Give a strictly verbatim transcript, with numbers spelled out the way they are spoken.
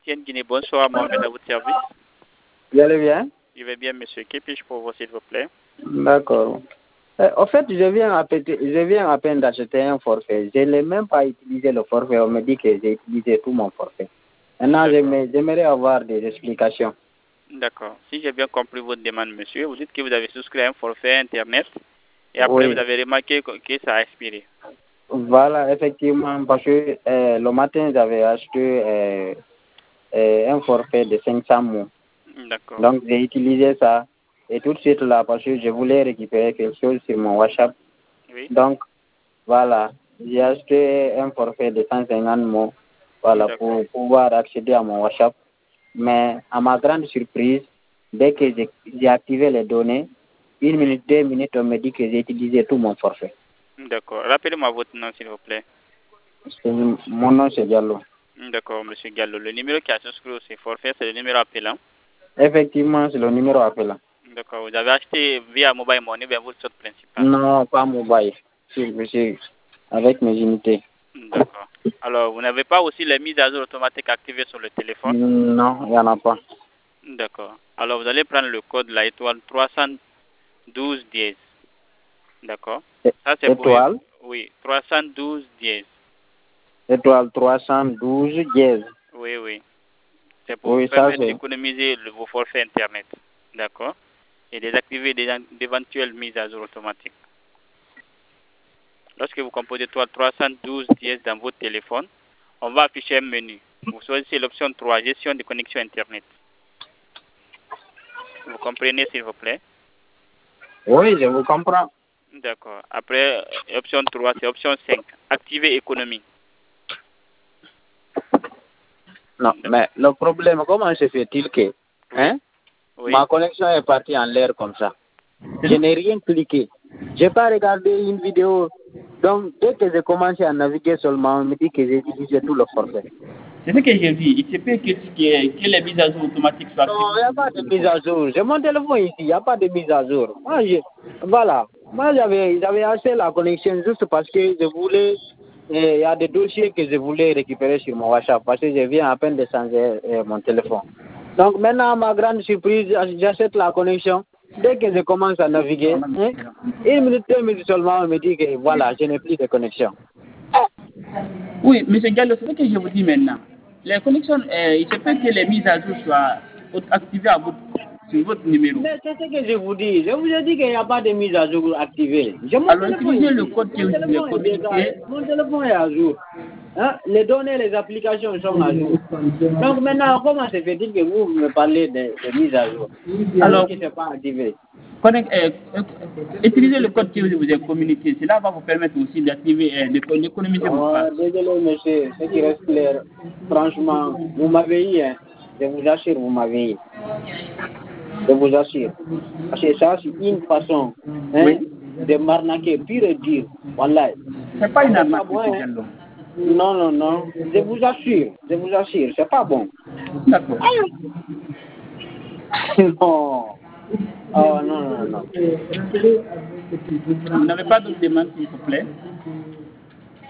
Tienne Guinée, bonsoir, Mohamed, à votre service. Vous allez bien? Je vais bien, monsieur. Que puis-je pour vous, s'il vous plaît? D'accord. Euh, en fait, je viens à peine, je viens à peine d'acheter un forfait. Je n'ai même pas utilisé le forfait. On me dit que j'ai utilisé tout mon forfait. Maintenant, j'aimerais j'aimerais avoir des explications. D'accord. Si j'ai bien compris votre demande, monsieur, vous dites que vous avez souscrit un forfait Internet et après Oui. vous avez remarqué que, que ça a expiré. Voilà, effectivement, parce que euh, le matin, j'avais acheté euh, euh, un forfait de cinq cents mots. D'accord. Donc, j'ai utilisé ça. Et tout de suite là, parce que je voulais récupérer quelque chose sur mon WhatsApp. Oui. Donc, voilà, j'ai acheté un forfait de cent cinquante mots, voilà, pour pouvoir accéder à mon WhatsApp. Mais à ma grande surprise, dès que j'ai j'ai activé les données, une minute, deux minutes, on me dit que j'ai utilisé tout mon forfait. D'accord. Rappelez-moi votre nom, s'il vous plaît. Mon nom, c'est Diallo. D'accord, monsieur Gallo. Le numéro qui a souscrit ce forfait, c'est le numéro appelant. Effectivement, c'est le numéro appelant. D'accord. Vous avez acheté via Mobile Money vers votre sorte principale? Non, pas mobile. C'est avec mes unités. D'accord. Alors, vous n'avez pas aussi les mises à jour automatiques activées sur le téléphone? Non, il n'y en a pas. D'accord. Alors, vous allez prendre le code, la étoile trois cent douze dièse. D'accord. Ça, c'est pour... Étoile? Oui, trois cent douze dièse. Étoile trois cent douze dièse. Oui, oui. C'est pour Oui, vous permettre ça, d'économiser vos forfaits Internet. D'accord. Et désactiver d'éventuelles mises à jour automatiques. Lorsque vous composez étoile trois cent douze dièse dans votre téléphone, on va afficher un menu. Vous choisissez l'option trois, gestion de connexion Internet. Vous comprenez, s'il vous plaît? Oui, je vous comprends. D'accord. Après, option trois, c'est option cinq, activer économie. Non, mais le problème, comment se fait-il que hein, oui. ma connexion est partie en l'air comme ça? Je n'ai rien cliqué. Je n'ai pas regardé une vidéo. Donc, dès que j'ai commencé à naviguer seulement, on me dit que j'ai utilisé tout le forfait. C'est ce que j'ai dit. Il se peut que, que, que les mises à jour automatiques soient activées. Non, il n'y a pas de mise à jour. J'ai mon téléphone ici, il n'y a pas de mise à jour. Moi, je, voilà. Moi, j'avais, j'avais acheté la connexion juste parce que je voulais. Il y a des dossiers que je voulais récupérer sur mon WhatsApp parce que je viens à peine de changer euh, mon téléphone. Donc, maintenant, à ma grande surprise, j'achète la connexion. Dès que je commence à naviguer, hein, une minute, deux minutes seulement, on me dit que voilà, je n'ai plus de connexion. Oui, M. Gallo, c'est ce que je vous dis maintenant. Les connexions, euh, il se peut que les mises à jour soient activées à votre, sur votre numéro. Mais c'est ce que je vous dis. Je vous ai dit qu'il n'y a pas de mise à jour activée. Alors, utilisez le code que vous avez communiqué. Mon téléphone est à jour. Hein? Les données, les applications sont à jour. Donc maintenant, comment se fait-il que vous me parlez de, de mise à jour alors que ce n'est pas activé? Connect, euh, euh, utilisez le code que je vous ai communiqué. Cela va vous permettre aussi d'activer, euh, d'économiser oh, votre passe. Désolé, monsieur. Ce qui reste clair, franchement, vous m'avez eu. Hein. Je vous assure, vous m'avez eu. Je vous assure. Parce que ça, c'est une façon hein, oui. de m'arnaquer, pire et dire. Voilà. C'est pas une arnaque, bon, M. hein. Gallo. Non, non, non. Je vous assure. Je vous assure. C'est pas bon. D'accord. Non. Oh, non, non, non. Vous n'avez pas de demande, s'il vous plaît?